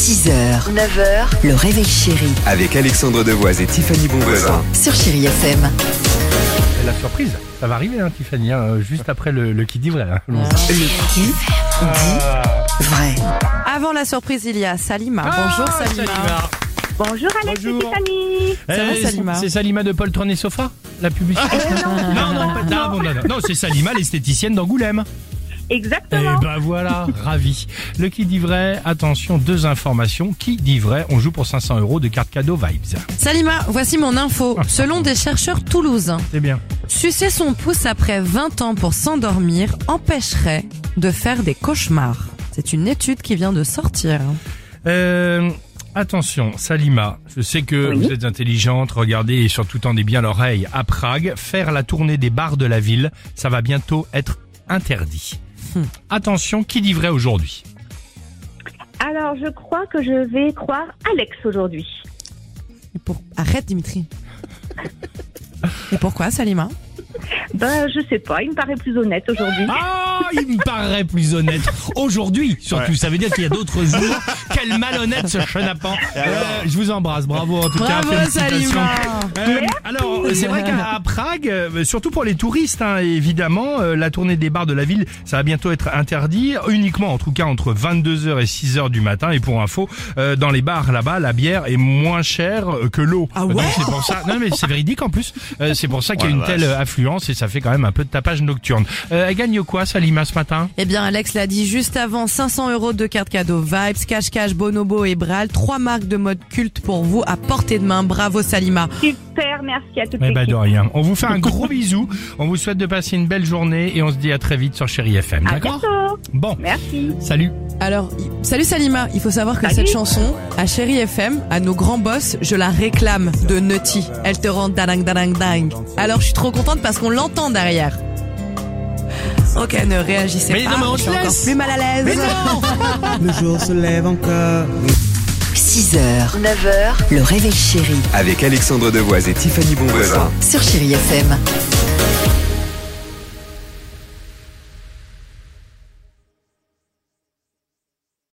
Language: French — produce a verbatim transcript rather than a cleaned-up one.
six heures, neuf heures, le réveil chéri Avec Alexandre Devoise et Tiffany Bonvoisin. sur Chéri F M. La surprise, ça va arriver, hein, Tiffany, hein, juste après le, le qui dit vrai. Hein. Le qui dit vrai. Avant la surprise, il y a Salima. Ah, Bonjour Salima. Salima. Bonjour Alex Bonjour. et Tiffany. Ça va, Eh, Salima C'est Salima de Paul Tourné Sofa, la publicité. non, non, pas- non, bon, non, non, non, c'est Salima, l'esthéticienne d'Angoulême. Eh Exactement. ben voilà, ravi. Le qui dit vrai, attention, deux informations. Qui dit vrai, on joue pour cinq cents euros de carte cadeau Vibes. Salima, voici mon info. Selon des chercheurs toulousains, C'est bien. sucer son pouce après vingt ans pour s'endormir empêcherait de faire des cauchemars. C'est une étude qui vient de sortir. Euh, attention, Salima, je sais que Oui. vous êtes intelligente, regardez et surtout tendez bien l'oreille. À Prague, faire la tournée des bars de la ville, ça va bientôt être interdit. Hmm. Attention, qui dit vrai aujourd'hui? Alors je crois que je vais croire Alex aujourd'hui. Et pour... Arrête Dimitri. Et pourquoi Salima? Ben je sais pas, il me paraît plus honnête aujourd'hui. Ah, il me paraît plus honnête. Aujourd'hui, surtout, ça veut dire qu'il y a d'autres jours. Quel malhonnête ce chenapan. Euh, je vous embrasse, bravo en tout Bravo cas, félicitations. Salima. Euh, alors, c'est vrai qu'à Prague, euh, surtout pour les touristes, hein, évidemment, euh, la tournée des bars de la ville, ça va bientôt être interdit, uniquement en tout cas entre vingt-deux heures et six heures du matin. Et pour info, euh, dans les bars là-bas, la bière est moins chère que l'eau. Ah ouais Donc c'est pour ça. Non mais c'est véridique en plus. Euh, c'est pour ça qu'il y a une telle euh, affluence et ça fait quand même un peu de tapage nocturne. Euh, elle gagne quoi, Salima, ce matin? Eh bien, Alex l'a dit juste avant, cinq cents euros de carte cadeau Vibes, Cash Cash, Bonobo et Bral. Trois marques de mode culte pour vous à portée de main. Bravo Salima. Super, merci à toute Eh ben l'équipe. de rien. On vous fait un gros bisou. On vous souhaite de passer une belle journée et on se dit à très vite sur Chéri F M. À D'accord? bientôt. Bon. Merci. Salut. Alors, y- salut Salima, il faut savoir que Salut. cette chanson, à Chéri F M, à nos grands boss, je la réclame de Nutty. Elle te rend dadang dadang dang. Alors je suis trop contente parce qu'on l'entend derrière. Ok, ne réagissez Mais pas, non, mais on je te suis encore laisse. plus mal à l'aise. Mais non. Le jour se lève encore. six heures, neuf heures, le réveil chéri Avec Alexandre Devoise et Tiffany Bonvoisin. sur Chéri F M.